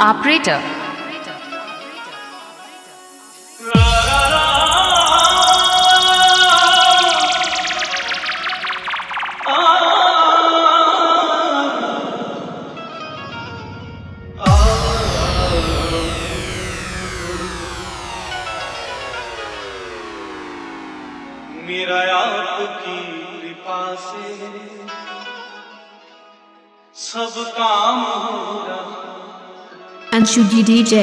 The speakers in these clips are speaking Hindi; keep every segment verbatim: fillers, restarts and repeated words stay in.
operator. मेरा आपकी कृपा से सब काम हो रहा। Anshuji D J.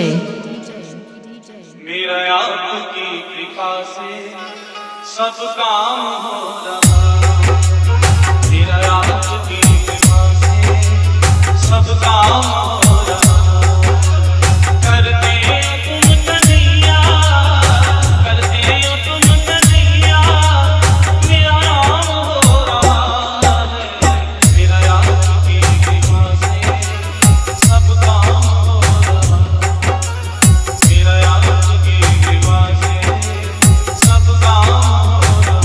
मेरा आपकी कृपा से सब काम हो रहा। मेरा आपकी कृपा से सब काम हो रहा। करते हो तुम कन्हैया, करते हो तुम कन्हैया, मेरा नाम हो रहा है। मेरा आपकी कृपा से सब काम हो रहा। मेरा आपकी कृपा से सब काम हो रहा।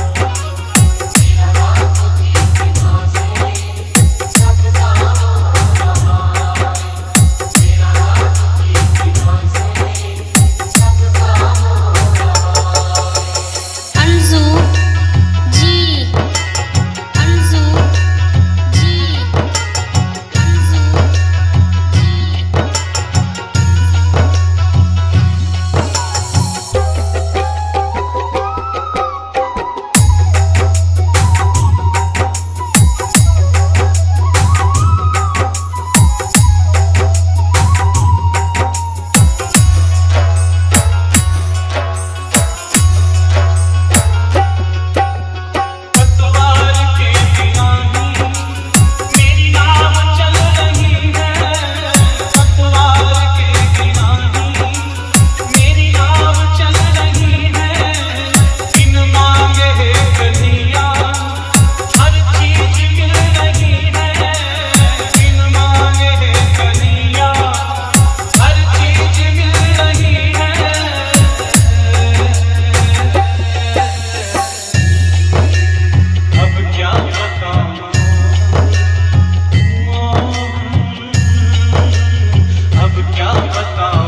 मेरा आपकी कृपा से सब काम हो रहा। मेरा आपकी कृपा से सब काम हो रहा। अंजू जी, अंजू जी, अंजू जी। पतवार के बिना ही मेरी नाव चल रही है। पतवार के बिना ही मेरी नाव चल रही है। बिन मांगे कन्हैया हर चीज मिल रही है। बिन मांगे कन्हैया हर चीज मिल रही है। अब क्या बताऊं, अब क्या बताऊं।